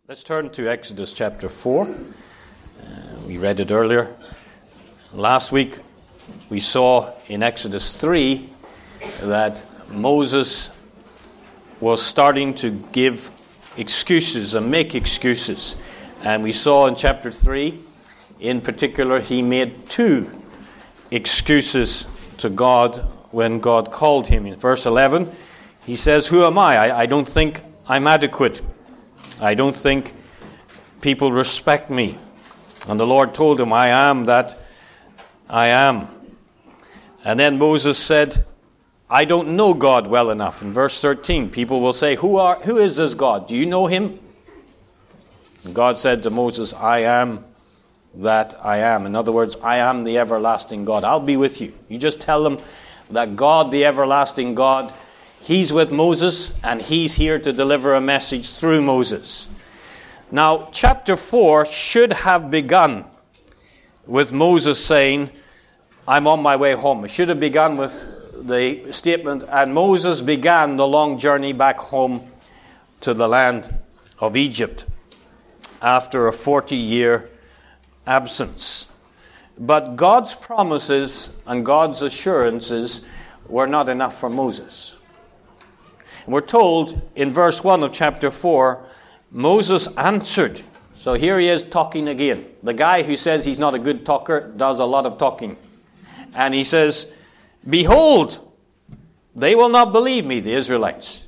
Let's turn to Exodus chapter 4. We read it earlier. Last week we saw in Exodus 3 that Moses was starting to give excuses and make excuses. And we saw in chapter 3, in particular, he made 2 excuses to God when God called him. In verse 11, he says, "Who am I? I don't think I'm adequate. I don't think people respect me." And the Lord told him, "I am that I am." And then Moses said, "I don't know God well enough." In verse 13, people will say, Who is this God? Do you know him? And God said to Moses, "I am that I am." In other words, I am the everlasting God. I'll be with you. You just tell them that God, the everlasting God, He's with Moses, and He's here to deliver a message through Moses. Now, chapter 4 should have begun with Moses saying, "I'm on my way home." It should have begun with the statement, "And Moses began the long journey back home to the land of Egypt after a 40-year absence." But God's promises and God's assurances were not enough for Moses. We're told in verse 1 of chapter 4, Moses answered. So here he is talking again. The guy who says he's not a good talker does a lot of talking. And he says, "Behold, they will not believe me," the Israelites,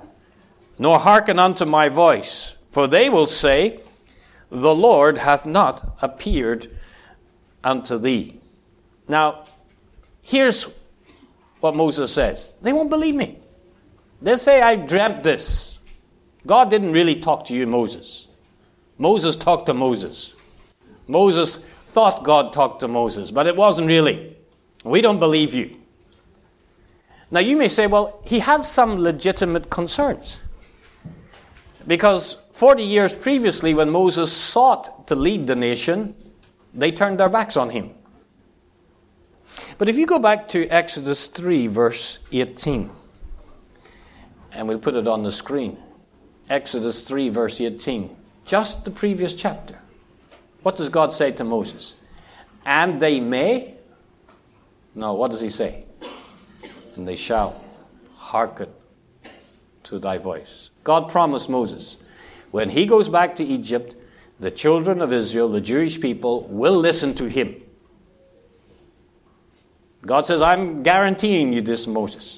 "nor hearken unto my voice. For they will say, the Lord hath not appeared unto thee." Now, here's what Moses says. They won't believe me. They say I dreamt this. God didn't really talk to you, Moses. Moses talked to Moses. Moses thought God talked to Moses, but it wasn't really. We don't believe you. Now you may say, well, he has some legitimate concerns. Because 40 years previously, when Moses sought to lead the nation, they turned their backs on him. But if you go back to Exodus 3, verse 18, and we'll put it on the screen. Exodus 3, verse 18. Just the previous chapter. What does God say to Moses? "And they may..." No, what does he say? "And they shall hearken to thy voice." God promised Moses, when he goes back to Egypt, the children of Israel, the Jewish people, will listen to him. God says, "I'm guaranteeing you this, Moses."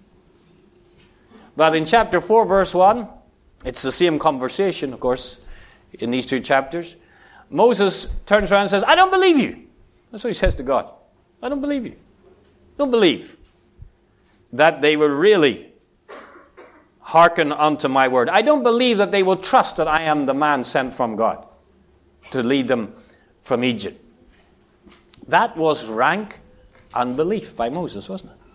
But in chapter 4, verse 1, it's the same conversation, of course, in these 2 chapters. Moses turns around and says, "I don't believe you." That's what he says to God. "I don't believe you. Don't believe that they will really hearken unto my word. I don't believe that they will trust that I am the man sent from God to lead them from Egypt." That was rank unbelief by Moses, wasn't it?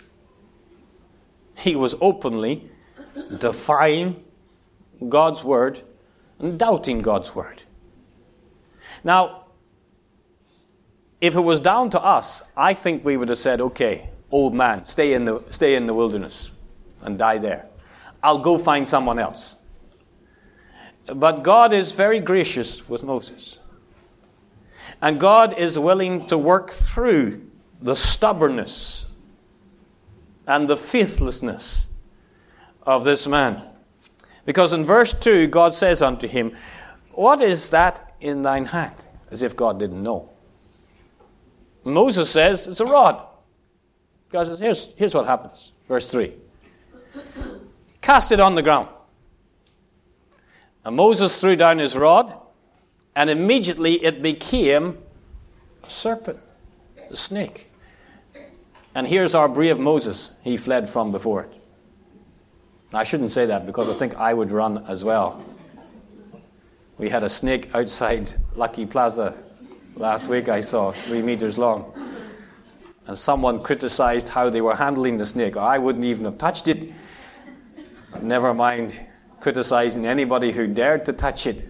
He was openly defying God's word and doubting God's word. Now, if it was down to us, I think we would have said, "Okay, old man, stay in the wilderness and die there. I'll go find someone else." But God is very gracious with Moses. And God is willing to work through the stubbornness and the faithlessness of this man. Because in verse 2, God says unto him, "What is that in thine hand?" As if God didn't know. Moses says, "It's a rod." God says, here's what happens. Verse 3. "Cast it on the ground." And Moses threw down his rod, and immediately it became a serpent, a snake. And here's our brave Moses. He fled from before it. I shouldn't say that because I think I would run as well. We had a snake outside Lucky Plaza last week, I saw, 3 meters long. And someone criticized how they were handling the snake. I wouldn't even have touched it. Never mind criticizing anybody who dared to touch it.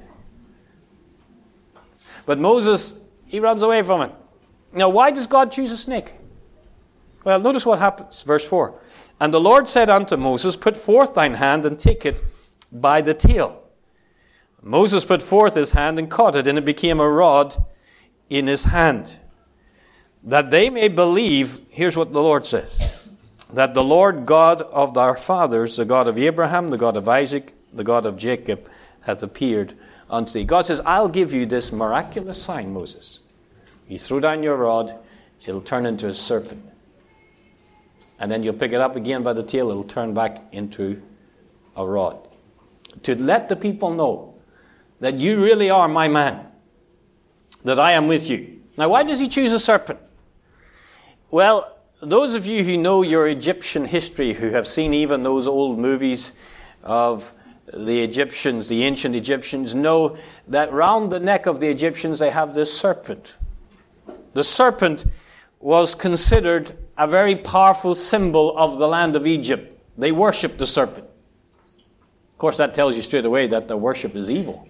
But Moses, he runs away from it. Now, why does God choose a snake? Well, notice what happens. Verse 4. "And the Lord said unto Moses, Put forth thine hand and take it by the tail." Moses put forth his hand and caught it, and it became a rod in his hand. That they may believe, here's what the Lord says, that the Lord God of our fathers, the God of Abraham, the God of Isaac, the God of Jacob, hath appeared unto thee. God says, I'll give you this miraculous sign, Moses. You throw down your rod, it'll turn into a serpent. And then you'll pick it up again by the tail, it'll turn back into a rod. To let the people know that you really are my man, that I am with you. Now, why does he choose a serpent? Well, those of you who know your Egyptian history, who have seen even those old movies of the Egyptians, the ancient Egyptians, know that round the neck of the Egyptians they have this serpent. The serpent was considered a very powerful symbol of the land of Egypt. They worshipped the serpent. Of course, that tells you straight away that the worship is evil,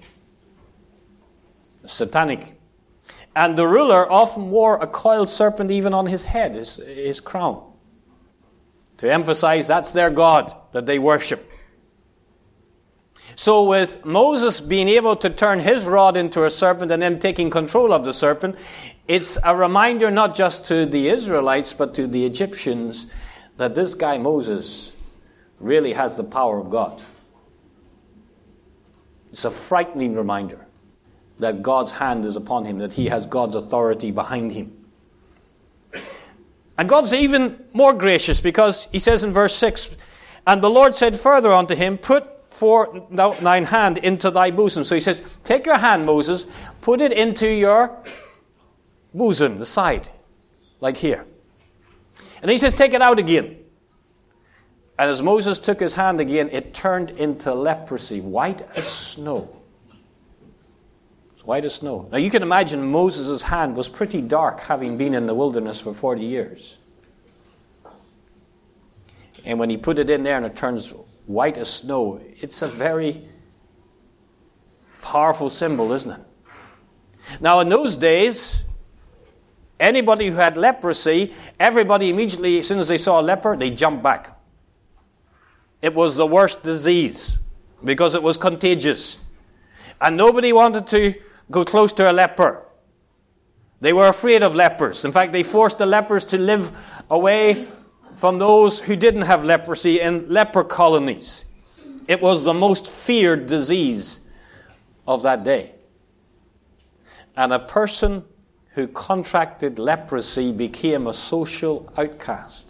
satanic. And the ruler often wore a coiled serpent even on his head, his crown, to emphasize that's their God that they worship. So with Moses being able to turn his rod into a serpent and then taking control of the serpent, it's a reminder not just to the Israelites but to the Egyptians that this guy Moses really has the power of God. It's a frightening reminder that God's hand is upon him, that he has God's authority behind him. And God's even more gracious because he says in verse 6, and the Lord said further unto him, put forth thine hand into thy bosom. So he says, take your hand, Moses, put it into your bosom, the side, like here. And then he says, take it out again. And as Moses took his hand again, it turned into leprosy, white as snow. It's white as snow. Now you can imagine Moses' hand was pretty dark, having been in the wilderness for 40 years. And when he put it in there and it turns white as snow, it's a very powerful symbol, isn't it? Now in those days, anybody who had leprosy, everybody immediately, as soon as they saw a leper, they jumped back. It was the worst disease because it was contagious. And nobody wanted to go close to a leper. They were afraid of lepers. In fact, they forced the lepers to live away from those who didn't have leprosy in leper colonies. It was the most feared disease of that day. And a person who contracted leprosy became a social outcast.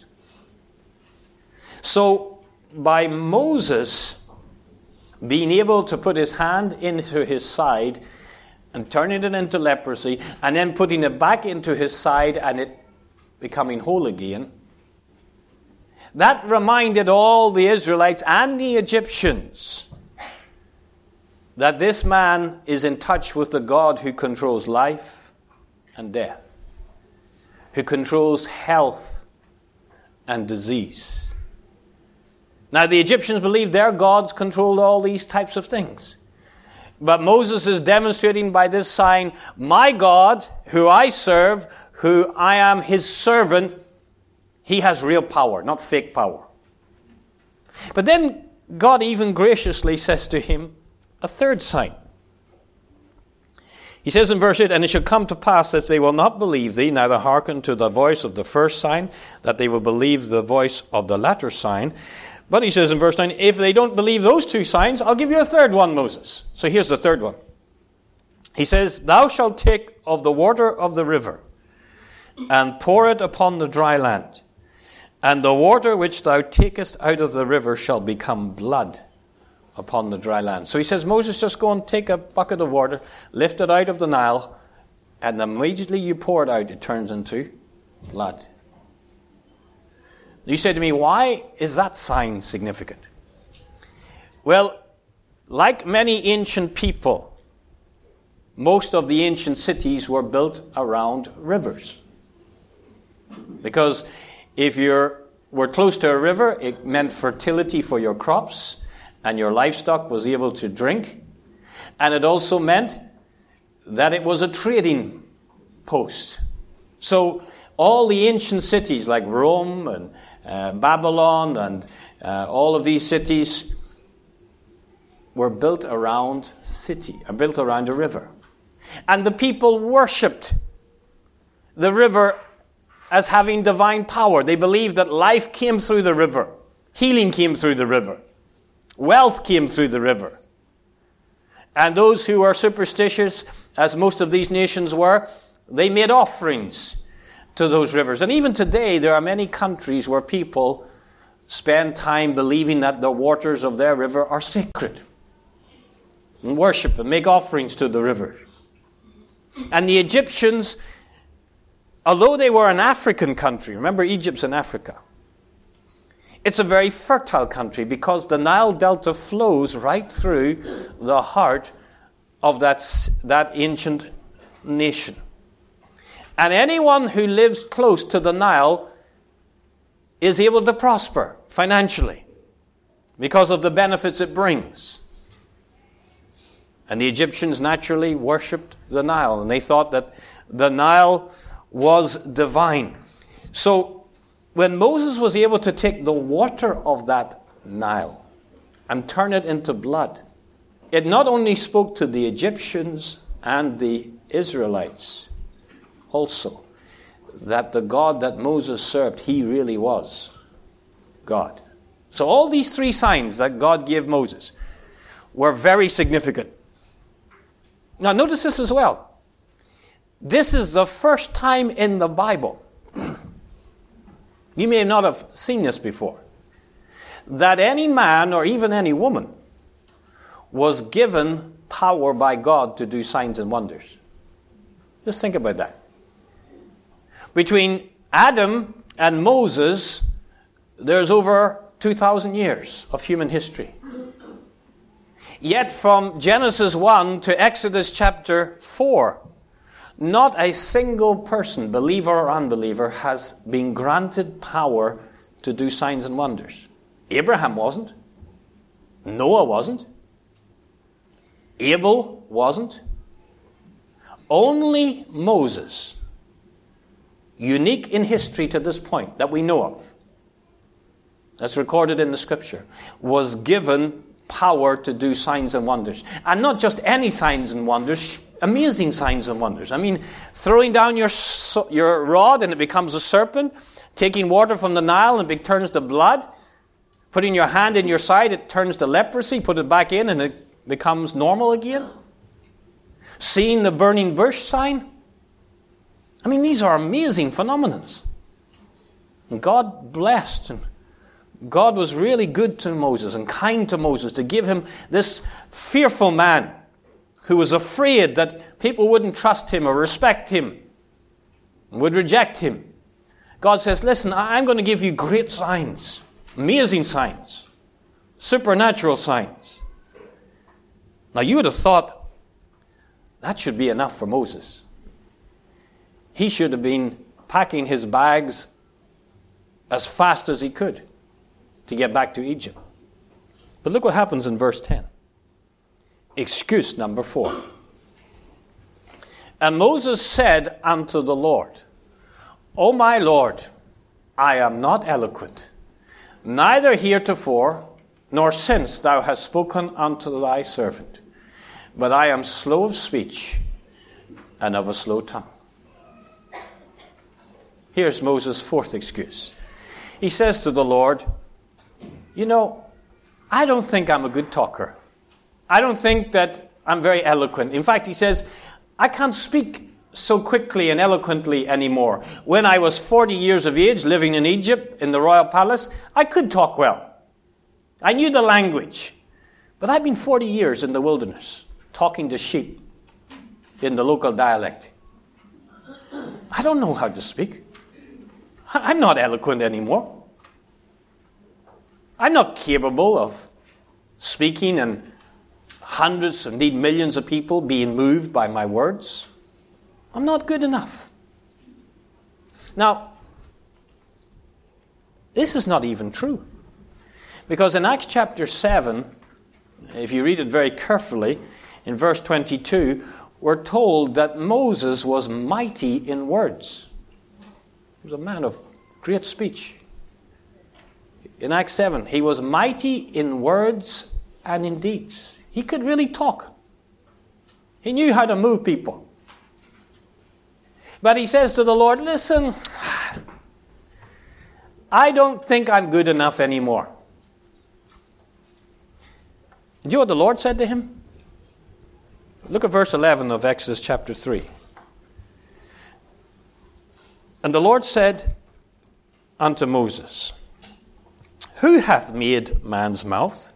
So, by Moses being able to put his hand into his side and turning it into leprosy and then putting it back into his side and it becoming whole again, that reminded all the Israelites and the Egyptians that this man is in touch with the God who controls life and death, who controls health and disease. Now, the Egyptians believed their gods controlled all these types of things. But Moses is demonstrating by this sign, my God, who I serve, who I am his servant, he has real power, not fake power. But then God even graciously says to him a third sign. He says in verse 8, and it shall come to pass that they will not believe thee, neither hearken to the voice of the first sign, that they will believe the voice of the latter sign. But he says in verse 9, if they don't believe those two signs, I'll give you a third one, Moses. So here's the third one. He says, thou shalt take of the water of the river, and pour it upon the dry land. And the water which thou takest out of the river shall become blood upon the dry land. So he says, Moses, just go and take a bucket of water, lift it out of the Nile, and immediately you pour it out, it turns into blood. You say to me, why is that sign significant? Well, like many ancient people, most of the ancient cities were built around rivers. Because if you were close to a river, it meant fertility for your crops, and your livestock was able to drink. And it also meant that it was a trading post. So all the ancient cities like Rome and Babylon and all of these cities, were built around a river. And the people worshipped the river as having divine power. They believed that life came through the river. Healing came through the river. Wealth came through the river. And those who were superstitious, as most of these nations were, they made offerings to those rivers. And even today, there are many countries where people spend time believing that the waters of their river are sacred, and worship and make offerings to the river. And the Egyptians, although they were an African country, remember Egypt's in Africa, it's a very fertile country because the Nile Delta flows right through the heart of that ancient nation. And anyone who lives close to the Nile is able to prosper financially because of the benefits it brings. And the Egyptians naturally worshipped the Nile, and they thought that the Nile was divine. So when Moses was able to take the water of that Nile and turn it into blood, it not only spoke to the Egyptians and the Israelites also, that the God that Moses served, he really was God. So all these three signs that God gave Moses were very significant. Now notice this as well. This is the first time in the Bible, you may not have seen this before, that any man or even any woman was given power by God to do signs and wonders. Just think about that. Between Adam and Moses, there's over 2,000 years of human history. Yet from Genesis 1 to Exodus chapter 4, not a single person, believer or unbeliever, has been granted power to do signs and wonders. Abraham wasn't. Noah wasn't. Abel wasn't. Only Moses, unique in history to this point that we know of, that's recorded in the scripture, was given power to do signs and wonders. And not just any signs and wonders, amazing signs and wonders. I mean, throwing down your rod and it becomes a serpent, taking water from the Nile and it turns to blood, putting your hand in your side, it turns to leprosy, put it back in and it becomes normal again. Seeing the burning bush sign. I mean, these are amazing phenomena. And God blessed and God was really good to Moses and kind to Moses to give him this fearful man who was afraid that people wouldn't trust him or respect him and would reject him. God says, listen, I'm going to give you great signs, amazing signs, supernatural signs. Now you would have thought that should be enough for Moses. He should have been packing his bags as fast as he could to get back to Egypt. But look what happens in verse 10. Excuse number 4. And Moses said unto the Lord, O my Lord, I am not eloquent, neither heretofore, nor since thou hast spoken unto thy servant, but I am slow of speech and of a slow tongue. Here's Moses' fourth excuse. He says to the Lord, you know, I don't think I'm a good talker. I don't think that I'm very eloquent. In fact, he says, I can't speak so quickly and eloquently anymore. When I was 40 years of age, living in Egypt, in the royal palace, I could talk well. I knew the language. But I've been 40 years in the wilderness, talking to sheep in the local dialect. I don't know how to speak. I'm not eloquent anymore. I'm not capable of speaking and hundreds, indeed millions of people being moved by my words. I'm not good enough. Now, this is not even true. Because in Acts chapter 7, if you read it very carefully, in verse 22, we're told that Moses was mighty in words. He was a man of great speech. In Acts 7, he was mighty in words and in deeds. He could really talk. He knew how to move people. But he says to the Lord, listen, I don't think I'm good enough anymore. Do you know what the Lord said to him? Look at verse 11 of Exodus chapter 3. And the Lord said unto Moses, who hath made man's mouth?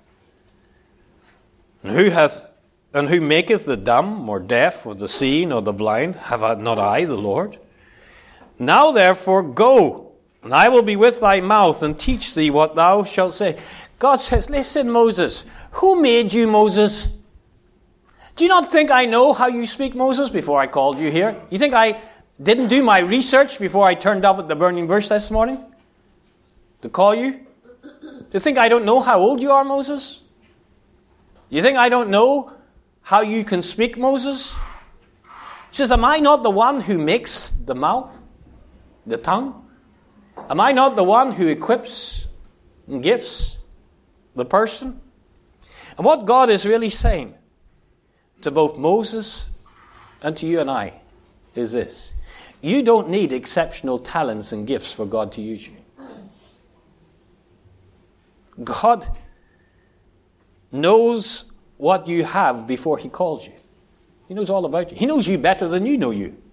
And who maketh the dumb, or deaf, or the seeing, or the blind? Have not I, the Lord? Now therefore go, and I will be with thy mouth, and teach thee what thou shalt say. God says, listen, Moses, who made you, Moses? Do you not think I know how you speak, Moses, before I called you here? You think I didn't do my research before I turned up at the burning bush this morning to call you? Do you think I don't know how old you are, Moses? You think I don't know how you can speak, Moses? He says, am I not the one who makes the mouth, the tongue? Am I not the one who equips and gifts the person? And what God is really saying to both Moses and to you and I is this. You don't need exceptional talents and gifts for God to use you. God knows what you have before he calls you. He knows all about you. He knows you better than you know you.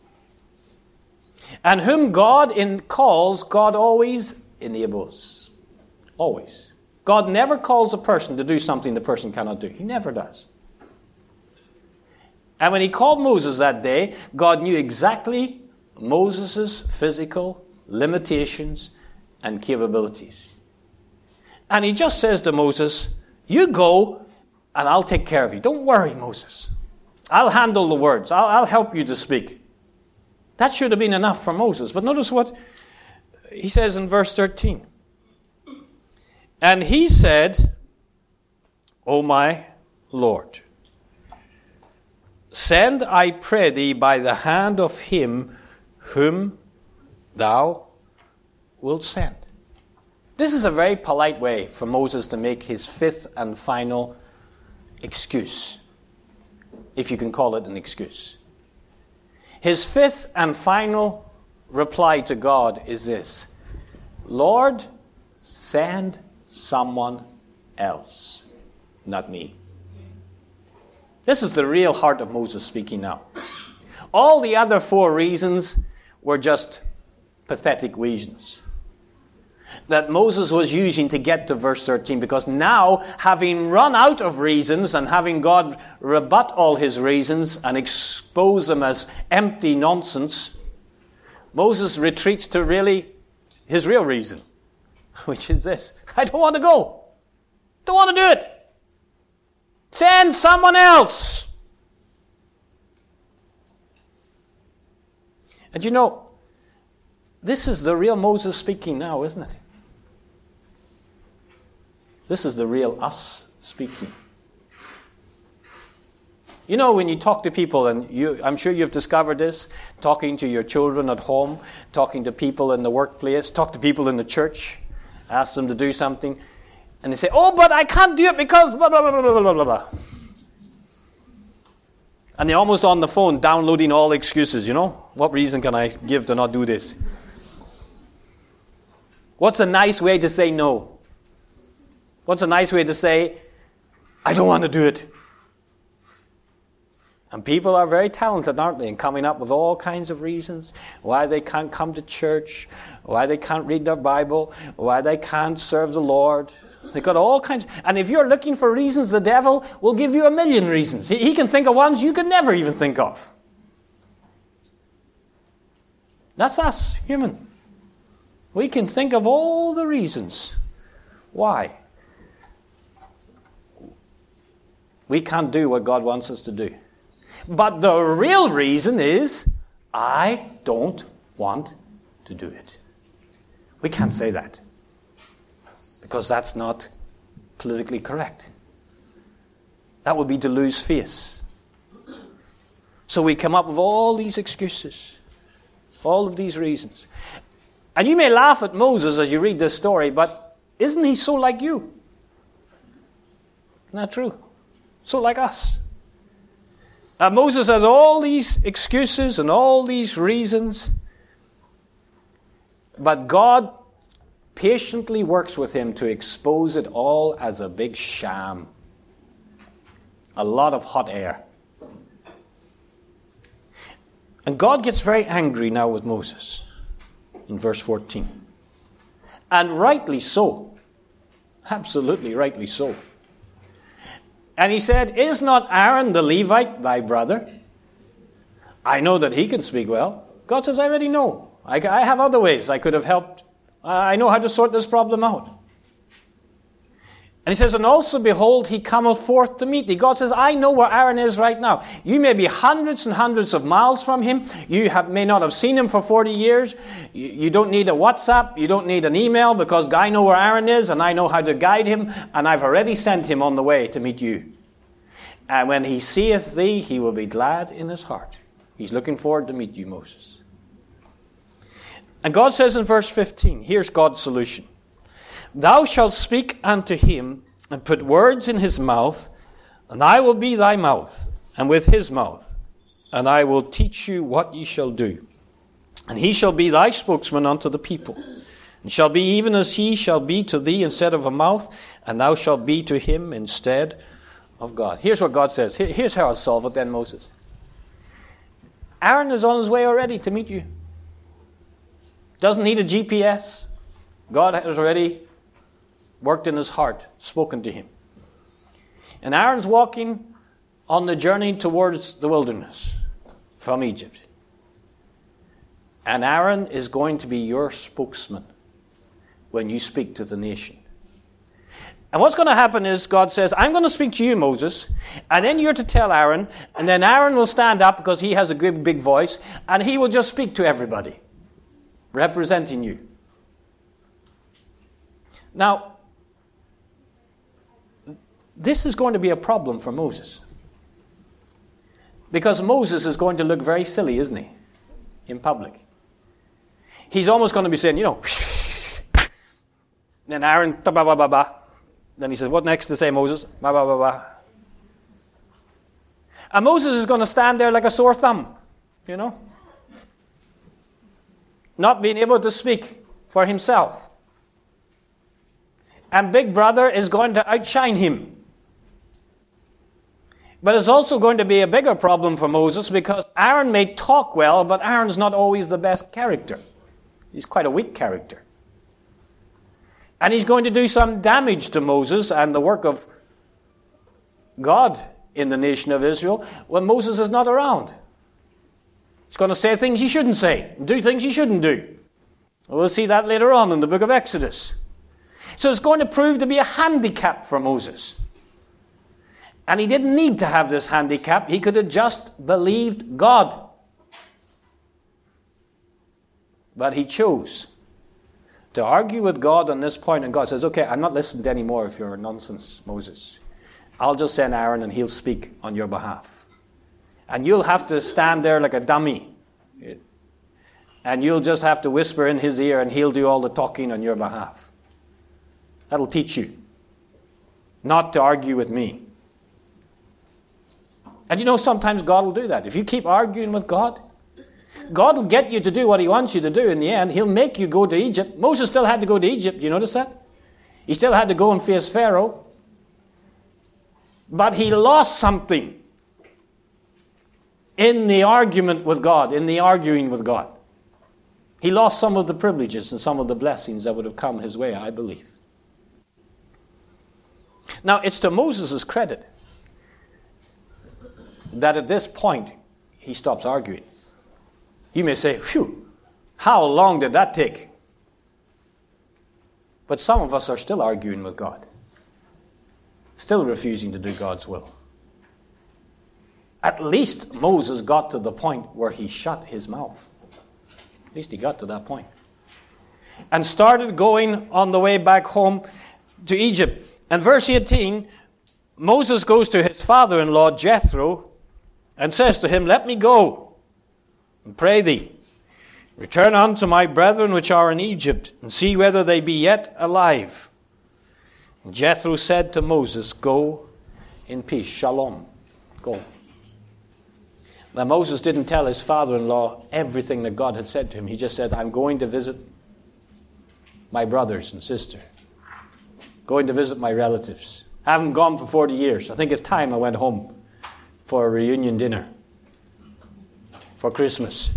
And whom God calls, God always enables. Always. God never calls a person to do something the person cannot do. He never does. And when he called Moses that day, God knew exactly Moses' physical limitations and capabilities. And he just says to Moses, you go and I'll take care of you. Don't worry, Moses. I'll handle the words. I'll help you to speak. That should have been enough for Moses. But notice what he says in verse 13. And he said, O my Lord, send, I pray thee, by the hand of him whom thou wilt send. This is a very polite way for Moses to make his fifth and final excuse, if you can call it an excuse. His fifth and final reply to God is this: Lord, send someone else, not me. This is the real heart of Moses speaking now. All the other four reasons were just pathetic reasons that Moses was using to get to verse 13, because now, having run out of reasons and having God rebut all his reasons and expose them as empty nonsense, Moses retreats to really his real reason, which is this: I don't want to go. Don't want to do it. Send someone else. And you know, this is the real Moses speaking now, isn't it? This is the real us speaking. You know, when you talk to people, and I'm sure you've discovered this, talking to your children at home, talking to people in the workplace, talk to people in the church, ask them to do something, and they say, oh, but I can't do it because blah, blah, blah, blah, blah, blah, blah. And they're almost on the phone downloading all excuses, you know. What reason can I give to not do this? What's a nice way to say no? What's a nice way to say, I don't want to do it? And people are very talented, aren't they, in coming up with all kinds of reasons why they can't come to church, why they can't read their Bible, why they can't serve the Lord. They've got all kinds. And if you're looking for reasons, the devil will give you a million reasons. He can think of ones you could never even think of. That's us, human. We can think of all the reasons why we can't do what God wants us to do. But the real reason is, I don't want to do it. We can't say that, because that's not politically correct. That would be to lose face. So we come up with all these excuses, all of these reasons. And you may laugh at Moses as you read this story, but isn't he so like you? Isn't that true? So like us. Moses has all these excuses and all these reasons, but God patiently works with him to expose it all as a big sham. A lot of hot air. And God gets very angry now with Moses in verse 14. And rightly so. Absolutely rightly so. And he said, is not Aaron the Levite thy brother? I know that he can speak well. God says, I already know. I have other ways I could have helped. I know how to sort this problem out. And he says, and also, behold, he cometh forth to meet thee. God says, I know where Aaron is right now. You may be hundreds and hundreds of miles from him. You may not have seen him for 40 years. You don't need a WhatsApp. You don't need an email, because I know where Aaron is and I know how to guide him. And I've already sent him on the way to meet you. And when he seeth thee, he will be glad in his heart. He's looking forward to meet you, Moses. And God says in verse 15, here's God's solution. Thou shalt speak unto him, and put words in his mouth, and I will be thy mouth, and with his mouth, and I will teach you what ye shall do. And he shall be thy spokesman unto the people, and shall be even as he shall be to thee instead of a mouth, and thou shalt be to him instead of God. Here's what God says. Here's how I'll solve it then, Moses. Aaron is on his way already to meet you. Doesn't need a GPS. God has already worked in his heart, spoken to him. And Aaron's walking on the journey towards the wilderness from Egypt. And Aaron is going to be your spokesman when you speak to the nation. And what's going to happen is God says, I'm going to speak to you, Moses, and then you're to tell Aaron, and then Aaron will stand up because he has a good big voice, and he will just speak to everybody, representing you. Now, this is going to be a problem for Moses. Because Moses is going to look very silly, isn't he? In public. He's almost going to be saying, then Aaron, ba ba ba ba. Then he says, what next to say, Moses? Ba ba ba ba. And Moses is going to stand there like a sore thumb, not being able to speak for himself. And Big Brother is going to outshine him. But it's also going to be a bigger problem for Moses, because Aaron may talk well, but Aaron's not always the best character. He's quite a weak character. And he's going to do some damage to Moses and the work of God in the nation of Israel when Moses is not around. He's going to say things he shouldn't say, and do things he shouldn't do. We'll see that later on in the book of Exodus. So it's going to prove to be a handicap for Moses. And he didn't need to have this handicap. He could have just believed God. But he chose to argue with God on this point. And God says, okay, I'm not listening anymore if you're nonsense, Moses. I'll just send Aaron and he'll speak on your behalf. And you'll have to stand there like a dummy. And you'll just have to whisper in his ear and he'll do all the talking on your behalf. That'll teach you not to argue with me. And sometimes God will do that. If you keep arguing with God, God will get you to do what he wants you to do in the end. He'll make you go to Egypt. Moses still had to go to Egypt. You notice that? He still had to go and face Pharaoh. But he lost something in the argument with God, in the arguing with God. He lost some of the privileges and some of the blessings that would have come his way, I believe. Now, it's to Moses' credit that at this point he stops arguing. You may say, phew, how long did that take? But some of us are still arguing with God, still refusing to do God's will. At least Moses got to the point where he shut his mouth. At least he got to that point. And started going on the way back home to Egypt. And verse 18, Moses goes to his father-in-law Jethro and says to him, let me go and pray thee. Return unto my brethren which are in Egypt, and see whether they be yet alive. And Jethro said to Moses, go, in peace. Shalom. Go. Now Moses didn't tell his father-in-law everything that God had said to him. He just said, I'm going to visit my brothers and sister. Going to visit my relatives. I haven't gone for 40 years. I think it's time I went home for a reunion dinner. For Christmas.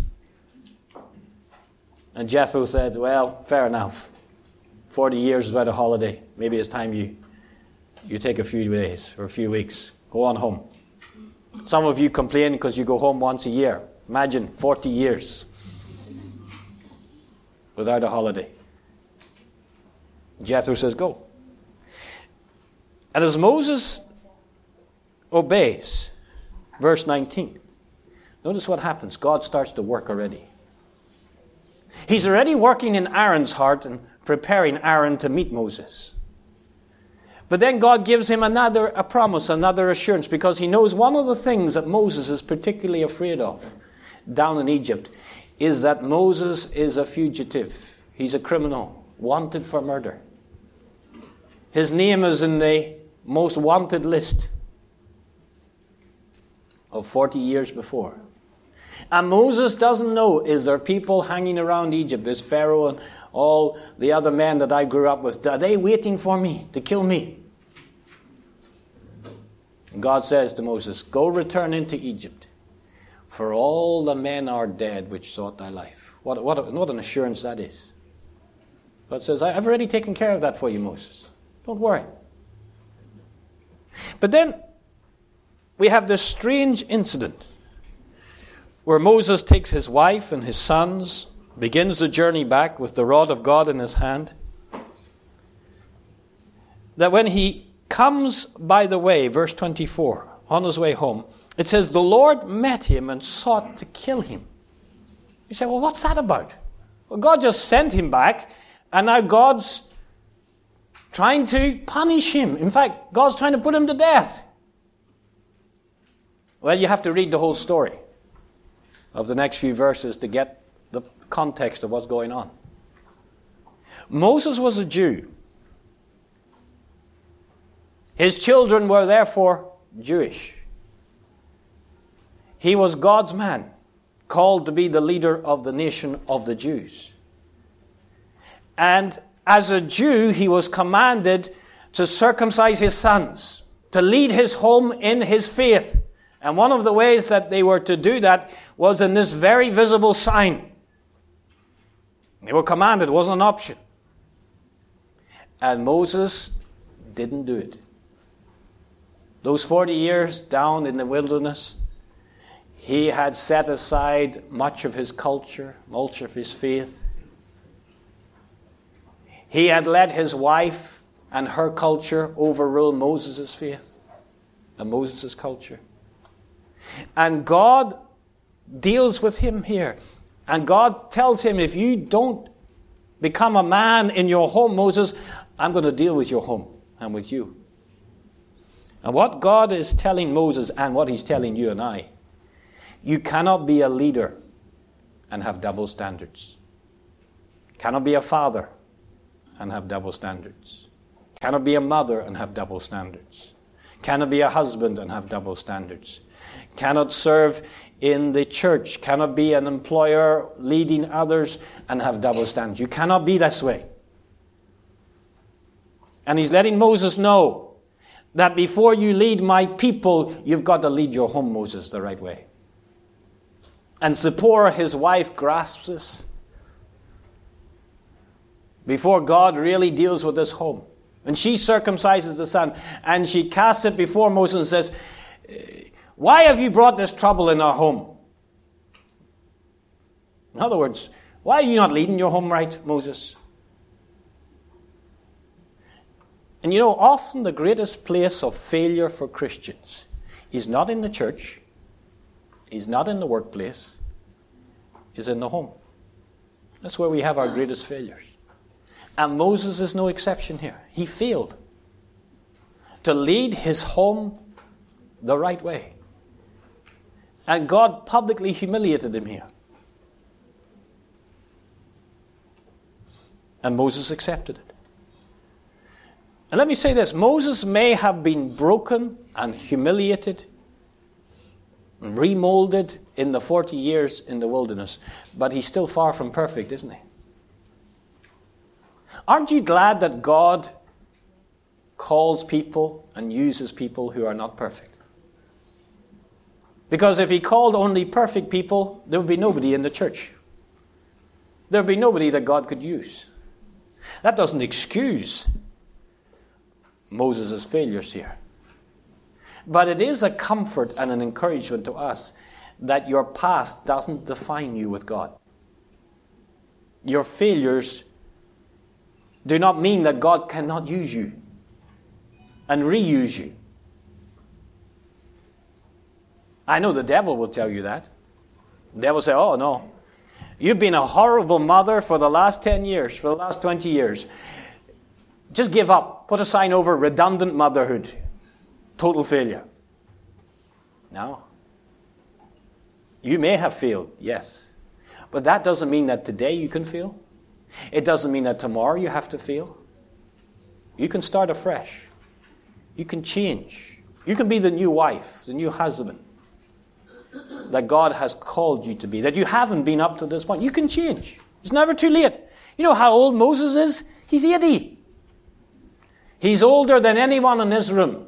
And Jethro said, well, fair enough. 40 years without a holiday. Maybe it's time you take a few days or a few weeks. Go on home. Some of you complain because you go home once a year. Imagine 40 years without a holiday. Jethro says, go. And as Moses obeys, verse 19, notice what happens. God starts to work already. He's already working in Aaron's heart and preparing Aaron to meet Moses. But then God gives him a promise, another assurance, because he knows one of the things that Moses is particularly afraid of down in Egypt is that Moses is a fugitive. He's a criminal, wanted for murder. His name is in the most wanted list of 40 years before. And Moses doesn't know, is there people hanging around Egypt? Is Pharaoh and all the other men that I grew up with, are they waiting for me to kill me? And God says to Moses, go return into Egypt, for all the men are dead which sought thy life. What an assurance that is. God says, I've already taken care of that for you, Moses. Don't worry. But then we have this strange incident where Moses takes his wife and his sons, begins the journey back with the rod of God in his hand. That when he comes by the way, verse 24, on his way home, it says, the Lord met him and sought to kill him. You say, well, what's that about? Well, God just sent him back, and now God's trying to punish him. In fact, God's trying to put him to death. Well, you have to read the whole story of the next few verses to get the context of what's going on. Moses was a Jew. His children were therefore Jewish. He was God's man, called to be the leader of the nation of the Jews. And as a Jew, he was commanded to circumcise his sons, to lead his home in his faith. And one of the ways that they were to do that was in this very visible sign. They were commanded, it wasn't an option. And Moses didn't do it. Those 40 years down in the wilderness, he had set aside much of his culture, much of his faith. He had let his wife and her culture overrule Moses' faith and Moses' culture. And God deals with him here. And God tells him, if you don't become a man in your home, Moses, I'm going to deal with your home and with you. And what God is telling Moses and what he's telling you and I, you cannot be a leader and have double standards. Cannot be a father and have double standards. Cannot be a mother and have double standards. Cannot be a husband and have double standards. Cannot serve in the church. Cannot be an employer leading others and have double standards. You cannot be this way. And he's letting Moses know that before you lead my people, you've got to lead your home, Moses, the right way. And Zipporah, his wife, grasps this. Before God really deals with this home. And she circumcises the son, and she casts it before Moses and says, why have you brought this trouble in our home? In other words, why are you not leading your home right, Moses? And you know, often the greatest place of failure for Christians is not in the church, is not in the workplace, is in the home. That's where we have our greatest failures. And Moses is no exception here. He failed to lead his home the right way. And God publicly humiliated him here. And Moses accepted it. And let me say this, Moses may have been broken and humiliated and remolded in the 40 years in the wilderness. But he's still far from perfect, isn't he? Aren't you glad that God calls people and uses people who are not perfect? Because if he called only perfect people, there would be nobody in the church. There would be nobody that God could use. That doesn't excuse Moses' failures here. But it is a comfort and an encouragement to us that your past doesn't define you with God. Your failures do not mean that God cannot use you and reuse you. I know the devil will tell you that. The devil will say, oh no, you've been a horrible mother for the last 10 years, for the last 20 years. Just give up. Put a sign over redundant motherhood. Total failure. No. You may have failed, yes. But that doesn't mean that today you can fail. It doesn't mean that tomorrow you have to fail. You can start afresh. You can change. You can be the new wife, the new husband that God has called you to be, that you haven't been up to this point. You can change. It's never too late. You know how old Moses is? He's 80. He's older than anyone in this room,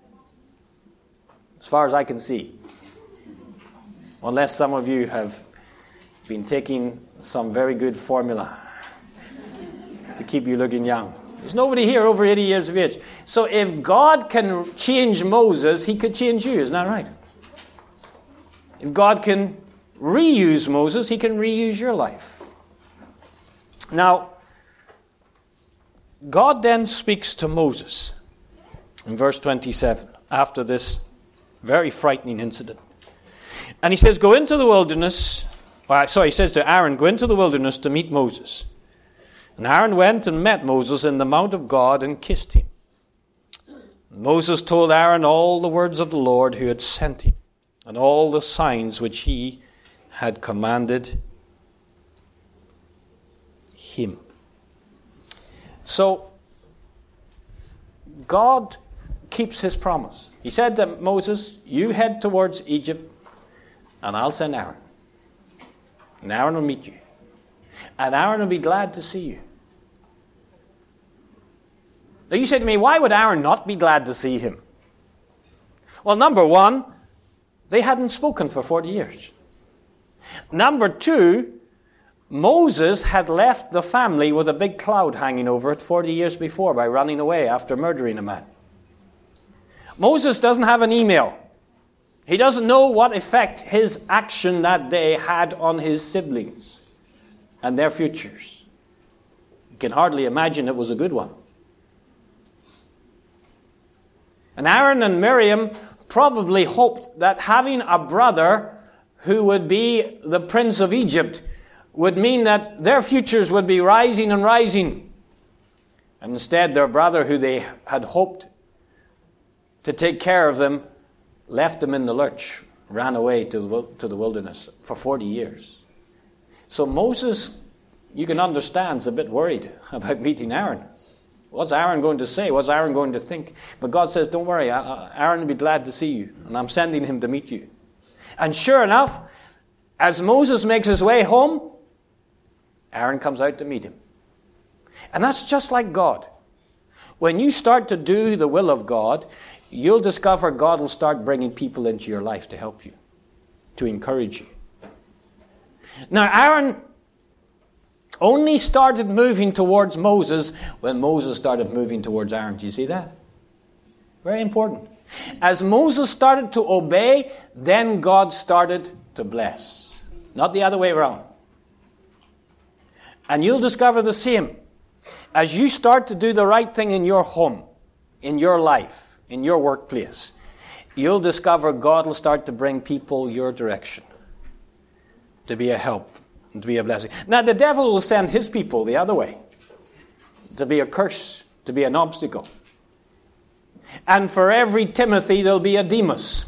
as far as I can see. Unless some of you have been taking some very good formula to keep you looking young. There's nobody here over 80 years of age. So if God can change Moses, he could change you. Isn't that right? If God can reuse Moses, he can reuse your life. Now, God then speaks to Moses in verse 27 after this very frightening incident. And he says, go into the wilderness. He says to Aaron, go into the wilderness to meet Moses. And Aaron went and met Moses in the mount of God and kissed him. Moses told Aaron all the words of the Lord who had sent him, and all the signs which he had commanded him. So, God keeps his promise. He said to Moses, you head towards Egypt, and I'll send Aaron. And Aaron will meet you. And Aaron will be glad to see you. Now you say to me, why would Aaron not be glad to see him? Well, number one, they hadn't spoken for 40 years. Number two, Moses had left the family with a big cloud hanging over it 40 years before by running away after murdering a man. Moses doesn't have an email. He doesn't know what effect his action that day had on his siblings and their futures. You can hardly imagine it was a good one. And Aaron and Miriam probably hoped that having a brother who would be the prince of Egypt would mean that their futures would be rising and rising. And instead, their brother, who they had hoped to take care of them, left them in the lurch, ran away to the wilderness for 40 years. So Moses, you can understand, is a bit worried about meeting Aaron. What's Aaron going to say? What's Aaron going to think? But God says, don't worry, Aaron will be glad to see you, and I'm sending him to meet you. And sure enough, as Moses makes his way home, Aaron comes out to meet him. And that's just like God. When you start to do the will of God, you'll discover God will start bringing people into your life to help you, to encourage you. Now, Aaron only started moving towards Moses when Moses started moving towards Aaron. Do you see that? Very important. As Moses started to obey, then God started to bless. Not the other way around. And you'll discover the same. As you start to do the right thing in your home, in your life, in your workplace, you'll discover God will start to bring people your direction to be a help and to be a blessing. Now, the devil will send his people the other way to be a curse, to be an obstacle. And for every Timothy, there'll be a Demas.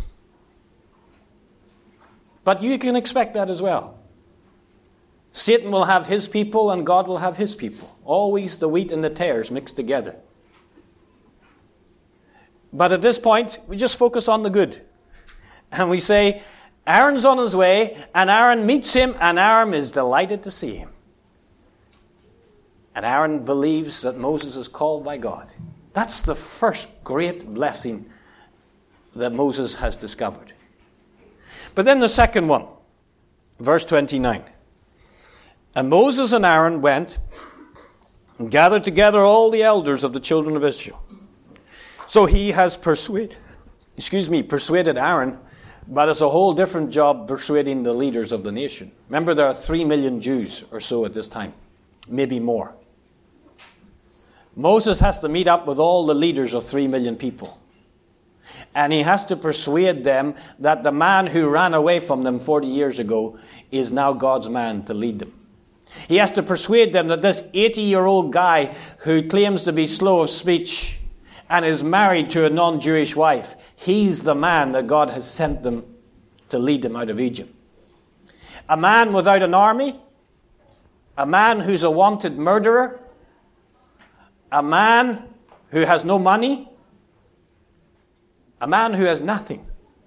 But you can expect that as well. Satan will have his people and God will have his people. Always the wheat and the tares mixed together. But at this point, we just focus on the good. And we say, Aaron's on his way, and Aaron meets him, and Aaron is delighted to see him. And Aaron believes that Moses is called by God. That's the first great blessing that Moses has discovered. But then the second one, verse 29. And Moses and Aaron went and gathered together all the elders of the children of Israel. So he has persuaded Aaron, but it's a whole different job persuading the leaders of the nation. Remember, there are 3 million Jews or so at this time, maybe more. Moses has to meet up with all the leaders of 3 million people. And he has to persuade them that the man who ran away from them 40 years ago is now God's man to lead them. He has to persuade them that this 80-year-old guy who claims to be slow of speech and is married to a non-Jewish wife, he's the man that God has sent them to lead them out of Egypt. A man without an army, a man who's a wanted murderer, a man who has no money, a man who has nothing,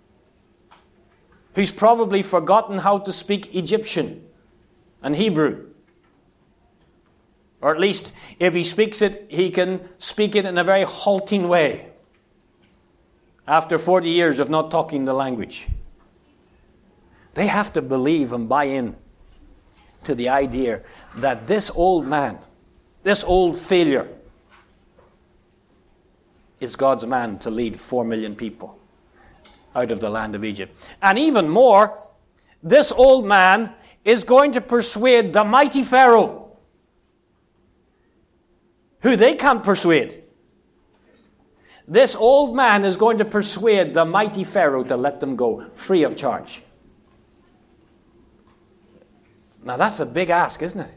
who's probably forgotten how to speak Egyptian and Hebrew. Or at least, if he speaks it, he can speak it in a very halting way after 40 years of not talking the language. They have to believe and buy in to the idea that this old man, this old failure, is God's man to lead 4 million people out of the land of Egypt. And even more, this old man is going to persuade the mighty Pharaoh, who they can't persuade. This old man is going to persuade the mighty Pharaoh to let them go free of charge. Now that's a big ask, isn't it?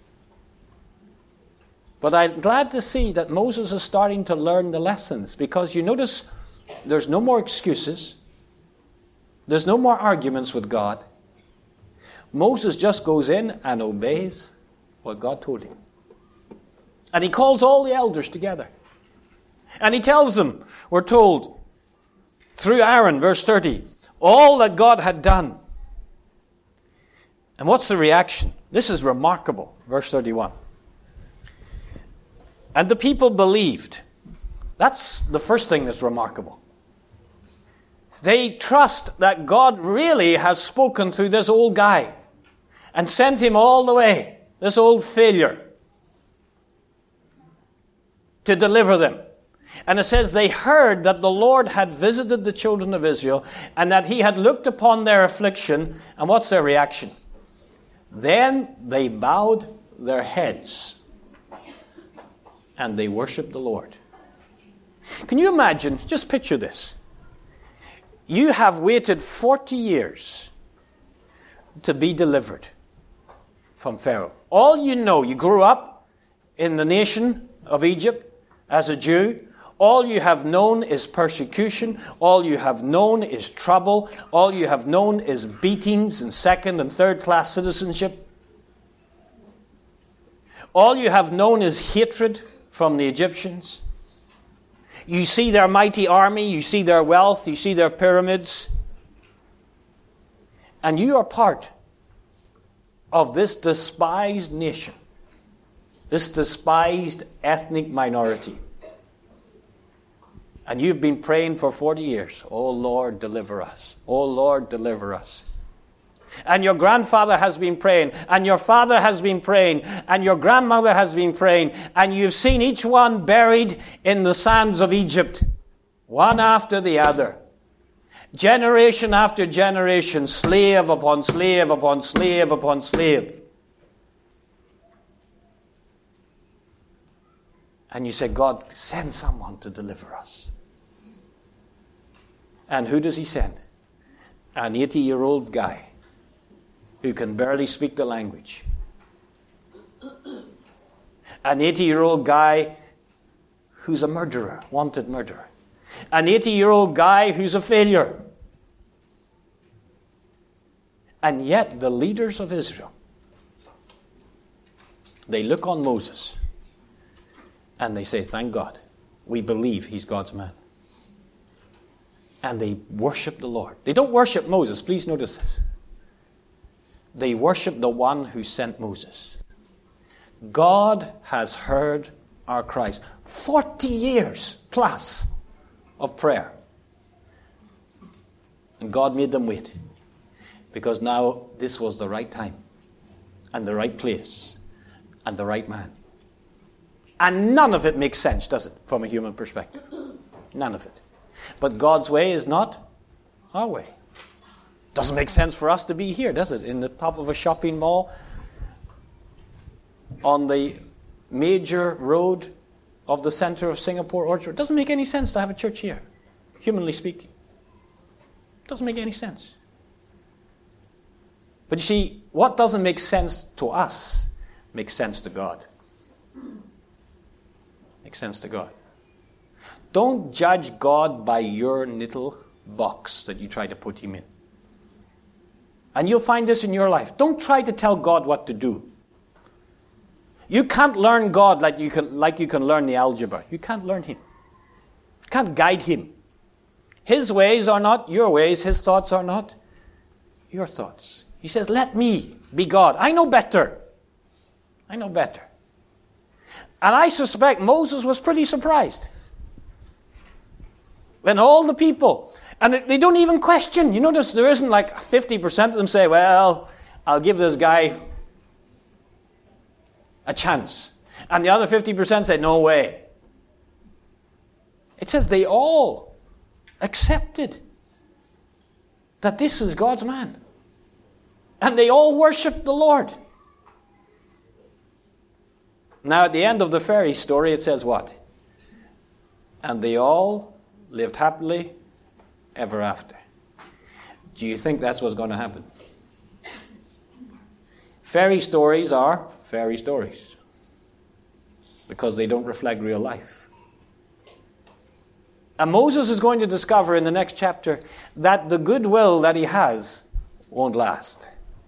But I'm glad to see that Moses is starting to learn the lessons, because you notice there's no more excuses. There's no more arguments with God. Moses just goes in and obeys what God told him. And he calls all the elders together. And he tells them, we're told, through Aaron, verse 30, all that God had done. And what's the reaction? This is remarkable. Verse 31. And the people believed. That's the first thing that's remarkable. They trust that God really has spoken through this old guy and sent him all the way, this old failure, to deliver them. And it says they heard that the Lord had visited the children of Israel and that he had looked upon their affliction. And what's their reaction? Then they bowed their heads and they worshiped the Lord. Can you imagine? Just picture this. You have waited 40 years to be delivered from Pharaoh. All you know, you grew up in the nation of Egypt as a Jew. All you have known is persecution. All you have known is trouble. All you have known is beatings and second and third class citizenship. All you have known is hatred from the Egyptians. You see their mighty army, you see their wealth, you see their pyramids. And you are part of this despised nation, this despised ethnic minority. And you've been praying for 40 years, oh Lord, deliver us. Oh Lord, deliver us. And your grandfather has been praying, and your father has been praying, and your grandmother has been praying, and you've seen each one buried in the sands of Egypt, one after the other. Generation after generation, slave upon slave upon slave upon slave. And you say, God, send someone to deliver us. And who does he send? An 80-year-old guy who can barely speak the language. An 80-year-old guy who's a murderer, wanted murderer. An 80-year-old guy who's a failure. And yet the leaders of Israel, they look on Moses and they say, thank God, we believe he's God's man. And they worship the Lord. They don't worship Moses. Please notice this. They worship the one who sent Moses. God has heard our cries. 40 years plus of prayer. And God made them wait. Because now this was the right time. And the right place. And the right man. And none of it makes sense, does it? From a human perspective. None of it. But God's way is not our way. Doesn't make sense for us to be here, does it? In the top of a shopping mall, on the major road of the center of Singapore Orchard. Doesn't make any sense to have a church here, humanly speaking. Doesn't make any sense. But you see, what doesn't make sense to us makes sense to God. Makes sense to God. Don't judge God by your little box that you try to put him in. And you'll find this in your life. Don't try to tell God what to do. You can't learn God like you can learn the algebra. You can't learn him. You can't guide him. His ways are not your ways. His thoughts are not your thoughts. He says, let me be God. I know better. I know better. And I suspect Moses was pretty surprised. When all the people, and they don't even question. You notice there isn't like 50% of them say, well, I'll give this guy a chance. And the other 50% say, no way. It says they all accepted that this is God's man. And they all worshiped the Lord. Now at the end of the fairy story it says what? And they all lived happily ever after. Do you think that's what's going to happen? Fairy stories are fairy stories because they don't reflect real life. And Moses is going to discover in the next chapter that the goodwill that he has won't last.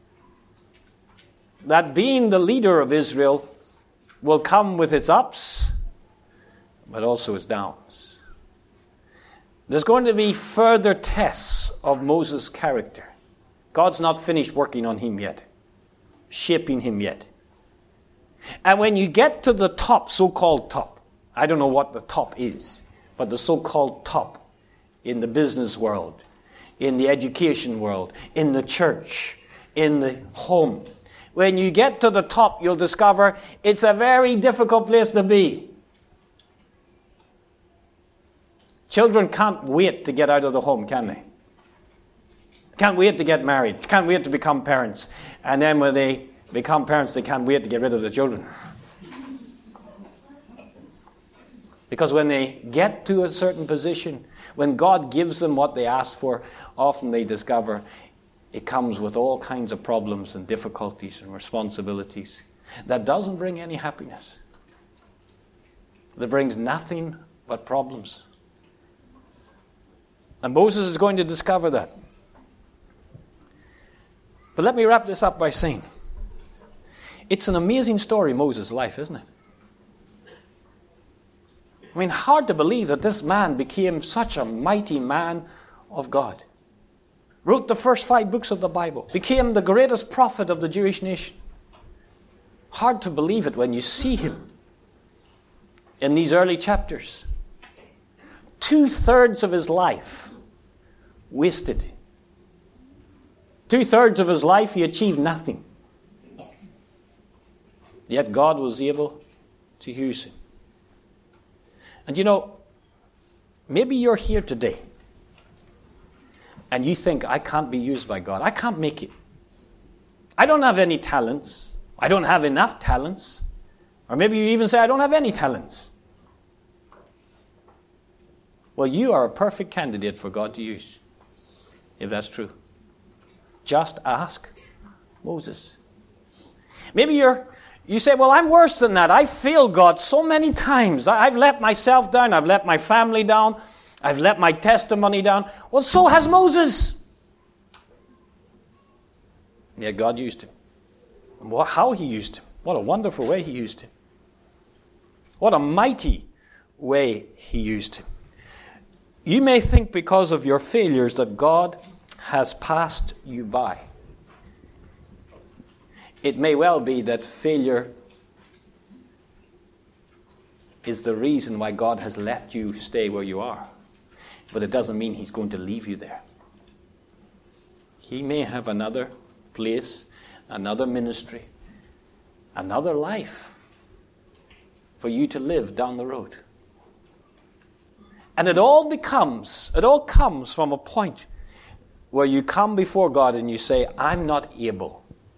That being the leader of Israel will come with its ups, but also its downs. There's going to be further tests of Moses' character. God's not finished working on him yet, shaping him yet. And when you get to the top, so-called top, I don't know what the top is, but the so-called top in the business world, in the education world, in the church, in the home. When you get to the top, you'll discover it's a very difficult place to be. Children can't wait to get out of the home, can they? Can't wait to get married. Can't wait to become parents. And then when they become parents, they can't wait to get rid of the children. Because when they get to a certain position, when God gives them what they ask for, often they discover it comes with all kinds of problems and difficulties and responsibilities that doesn't bring any happiness. That brings nothing but problems. And Moses is going to discover that. But let me wrap this up by saying, it's an amazing story, Moses' life, isn't it? I mean, hard to believe that this man became such a mighty man of God. Wrote the first 5 books of the Bible. Became the greatest prophet of the Jewish nation. Hard to believe it when you see him in these early chapters. 2/3 of his life wasted. 2/3 of his life he achieved nothing. Yet God was able to use him. And you know, maybe you're here today and you think, I can't be used by God. I can't make it. I don't have any talents. I don't have enough talents. Or maybe you even say, I don't have any talents. Well, you are a perfect candidate for God to use, if that's true. Just ask Moses. Maybe you say, well, I'm worse than that. I've failed God so many times. I've let myself down. I've let my family down. I've let my testimony down. Well, so has Moses. Yet God used him. And how he used him. What a wonderful way he used him. What a mighty way he used him. You may think because of your failures that God has passed you by. It may well be that failure is the reason why God has let you stay where you are. But it doesn't mean He's going to leave you there. He may have another place, another ministry, another life for you to live down the road. And it all comes from a point where you come before God and you say, I'm not able.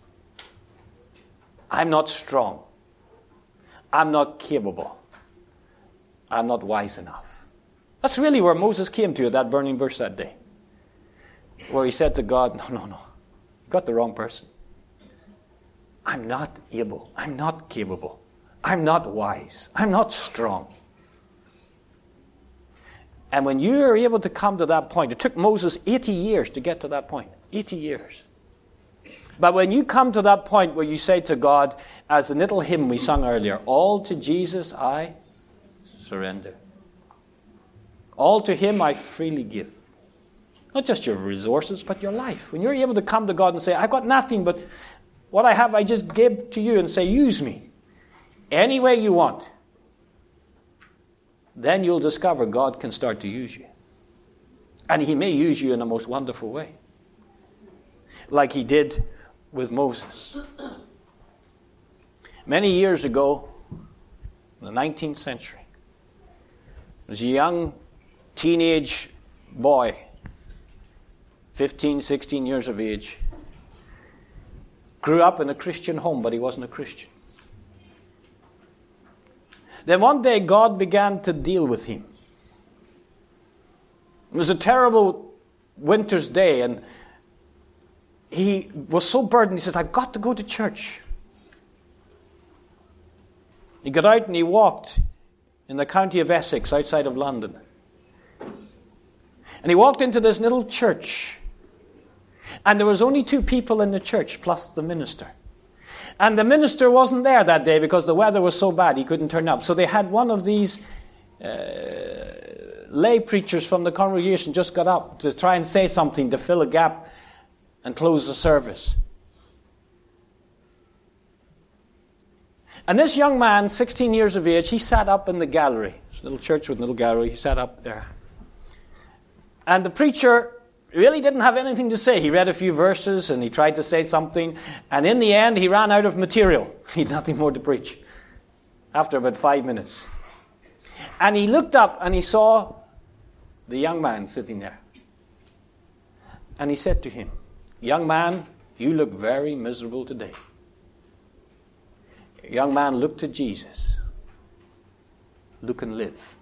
I'm not strong. I'm not capable. I'm not wise enough. That's really where Moses came to at that burning bush that day. Where he said to God, no. You got the wrong person. I'm not able. I'm not capable. I'm not wise. I'm not strong. And when you are able to come to that point, it took Moses 80 years to get to that point. 80 years. But when you come to that point where you say to God, as the little hymn we sung earlier, all to Jesus I surrender. All to Him I freely give. Not just your resources, but your life. When you're able to come to God and say, I've got nothing, but what I have I just give to you, and say, use me any way you want. Then you'll discover God can start to use you. And He may use you in a most wonderful way. Like He did with Moses. Many years ago, in the 19th century, there was a young teenage boy, 15, 16 years of age, grew up in a Christian home, but he wasn't a Christian. Then one day God began to deal with him. It was a terrible winter's day, and he was so burdened, he says, I've got to go to church. He got out and he walked in the county of Essex, outside of London. And he walked into this little church. And there was only 2 people in the church, plus the minister. And the minister wasn't there that day because the weather was so bad he couldn't turn up. So they had one of these lay preachers from the congregation just got up to try and say something to fill a gap and close the service. And this young man, 16 years of age, he sat up in the gallery. It's a little church with a little gallery. He sat up there. And the preacher really didn't have anything to say. He read a few verses and he tried to say something. And in the end, he ran out of material. He had nothing more to preach after about 5 minutes. And he looked up and he saw the young man sitting there. And he said to him, young man, you look very miserable today. Young man, look to Jesus. Look and live.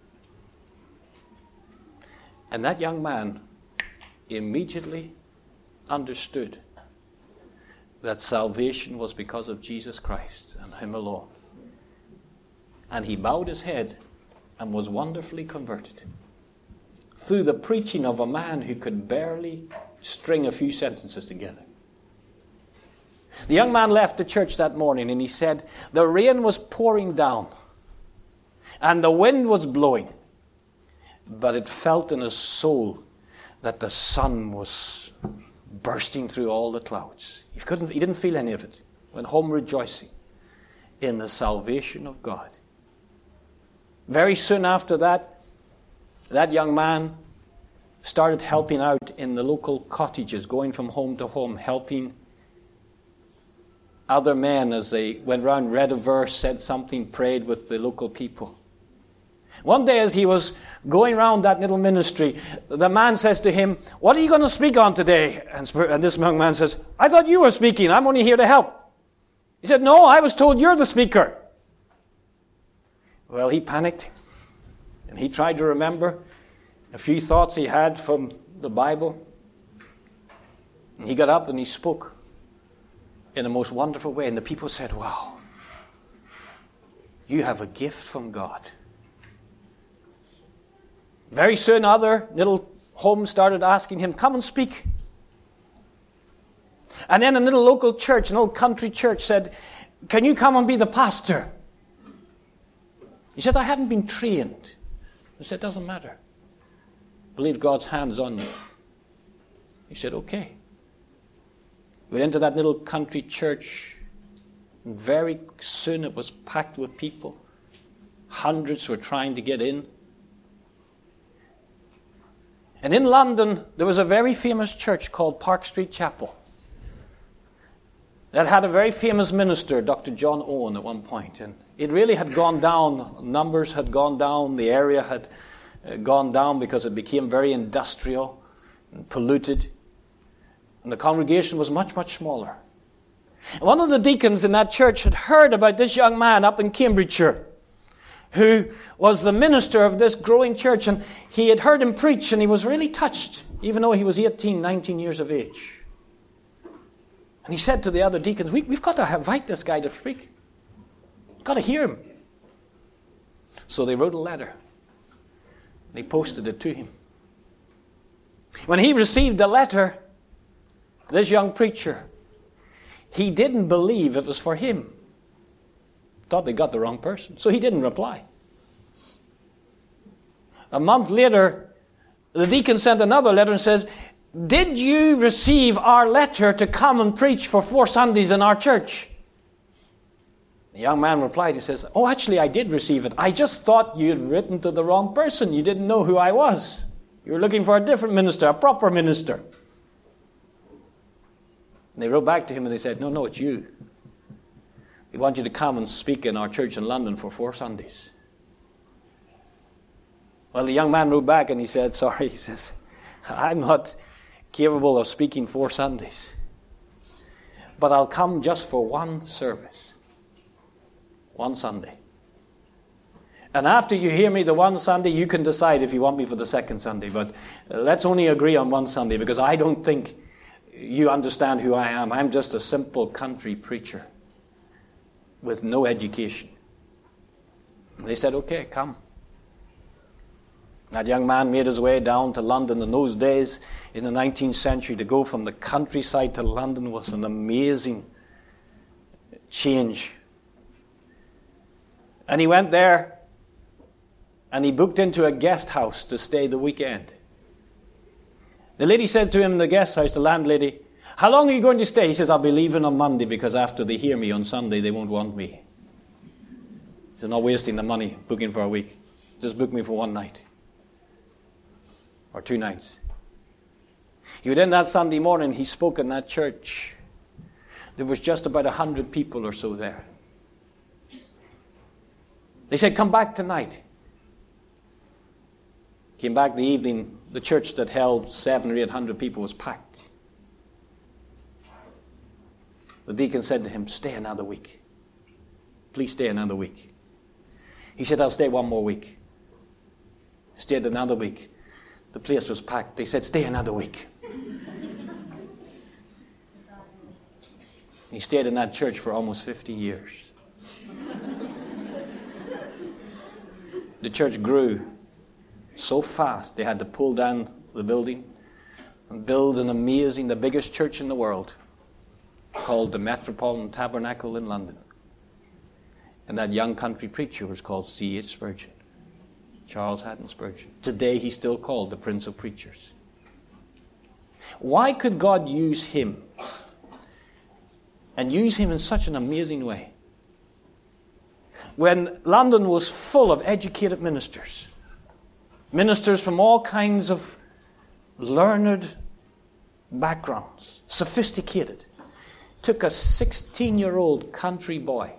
And that young man immediately understood that salvation was because of Jesus Christ and Him alone. And he bowed his head and was wonderfully converted through the preaching of a man who could barely string a few sentences together. The young man left the church that morning and he said, the rain was pouring down and the wind was blowing, but it felt in his soul that the sun was bursting through all the clouds. He didn't feel any of it. Went home rejoicing in the salvation of God. Very soon after that, that young man started helping out in the local cottages, going from home to home, helping other men as they went around, read a verse, said something, prayed with the local people. One day as he was going around that little ministry, the man says to him, what are you going to speak on today? And this young man says, I thought you were speaking. I'm only here to help. He said, no, I was told you're the speaker. Well, he panicked. And he tried to remember a few thoughts he had from the Bible. And he got up and he spoke in the most wonderful way. And the people said, wow, you have a gift from God. Very soon other little homes started asking him, come and speak. And then a little local church, an old country church said, can you come and be the pastor? He said, I haven't been trained. He said, it doesn't matter. believe God's hand's on you. He said, okay. We went into that little country church. And very soon it was packed with people. Hundreds were trying to get in. And in London, there was a very famous church called Park Street Chapel that had a very famous minister, Dr. John Owen, at one point. And it really had gone down. Numbers had gone down. The area had gone down because it became very industrial and polluted. And the congregation was much, much smaller. And one of the deacons in that church had heard about this young man up in Cambridgeshire who was the minister of this growing church, and he had heard him preach, and he was really touched, even though he was 18, 19 years of age. And he said to the other deacons, we've got to invite this guy to speak. We've got to hear him. So they wrote a letter. They posted it to him. When he received the letter, this young preacher, he didn't believe it was for him. Thought they got the wrong person. So he didn't reply. A month later, the deacon sent another letter and says, did you receive our letter to come and preach for 4 Sundays in our church? The young man replied, he says, oh, actually I did receive it. I just thought you had written to the wrong person. You didn't know who I was. You were looking for a different minister, a proper minister. And they wrote back to him and they said, no, it's you. We want you to come and speak in our church in London for 4 Sundays. Well, the young man wrote back and he said, sorry, he says, I'm not capable of speaking 4 Sundays. But I'll come just for one service. One Sunday. And after you hear me the one Sunday, you can decide if you want me for the second Sunday. But let's only agree on one Sunday, because I don't think you understand who I am. I'm just a simple country preacher with no education. And they said, okay, come. That young man made his way down to London. In those days, in the 19th century, to go from the countryside to London was an amazing change. And he went there, and he booked into a guest house to stay the weekend. The lady said to him in the guest house, the landlady, how long are you going to stay? He says, I'll be leaving on Monday, because after they hear me on Sunday, they won't want me. He said, not wasting the money booking for a week. Just book me for one night. Or 2 nights. He went in that Sunday morning, he spoke in that church. There was just about 100 people or so there. They said, come back tonight. Came back the evening, the church that held 700 or 800 people was packed. The deacon said to him, stay another week. Please stay another week. He said, I'll stay 1 more week. Stayed another week. The place was packed. They said, stay another week. He stayed in that church for almost 50 years. The church grew so fast they had to pull down the building and build an amazing, the biggest church in the world, called the Metropolitan Tabernacle in London. And that young country preacher was called C.H. Spurgeon, Charles Haddon Spurgeon. Today he's still called the Prince of Preachers. Why could God use him? And use him in such an amazing way? When London was full of educated ministers, ministers from all kinds of learned backgrounds, sophisticated, took a 16-year-old country boy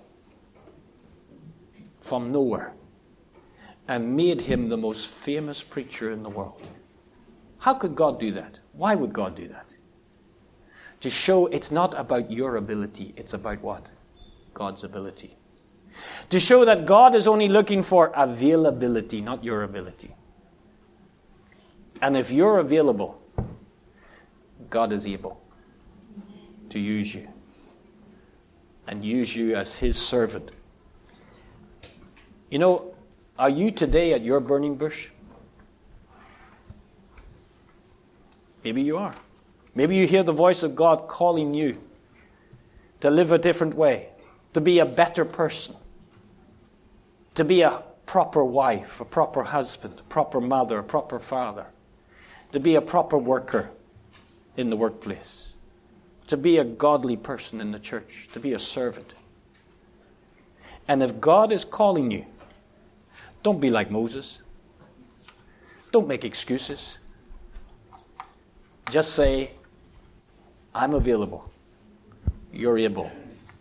from nowhere and made him the most famous preacher in the world. How could God do that? Why would God do that? To show it's not about your ability, it's about what? God's ability. To show that God is only looking for availability, not your ability. And if you're available, God is able to use you. And use you as his servant. You know, are you today at your burning bush? Maybe you are. Maybe you hear the voice of God calling you to live a different way, to be a better person, to be a proper wife, a proper husband, a proper mother, a proper father, to be a proper worker in the workplace, to be a godly person in the church, to be a servant. And if God is calling you, don't be like Moses. Don't make excuses. Just say, I'm available. You're able.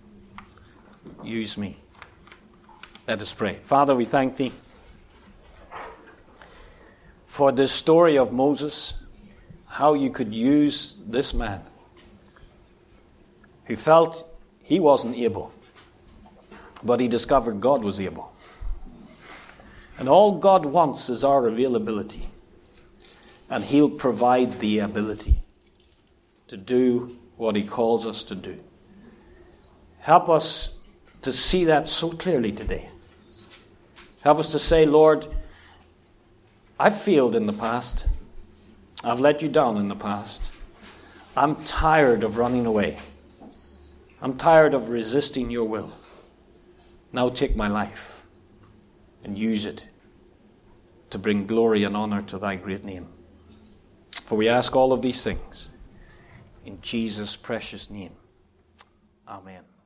Use me. Let us pray. Father, we thank Thee for this story of Moses, how You could use this man who felt he wasn't able, but he discovered God was able. And all God wants is our availability. And He'll provide the ability to do what He calls us to do. Help us to see that so clearly today. Help us to say, Lord, I've failed in the past. I've let You down in the past. I'm tired of running away. I'm tired of resisting Your will. Now take my life and use it to bring glory and honor to Thy great name. For we ask all of these things in Jesus' precious name. Amen.